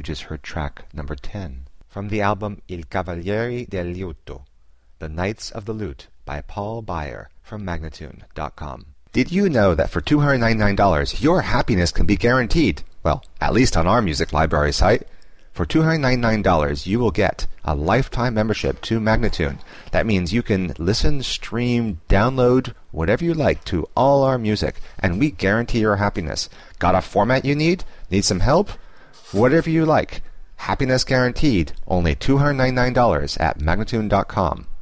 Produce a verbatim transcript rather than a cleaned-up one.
You just heard track number ten from the album Il Cavalieri del Liuto, The Knights of the Lute by Paul Beyer from Magnatune dot com. Did you know that for two hundred ninety-nine dollars your happiness can be guaranteed? Well, at least on our music library site. For two hundred ninety-nine dollars you will get a lifetime membership to Magnatune. That means you can listen, stream, download, whatever you like to all our music, and we guarantee your happiness. Got a format you need? Need some help? Whatever you like. Happiness guaranteed. Only two hundred ninety-nine dollars at Magnatune dot com.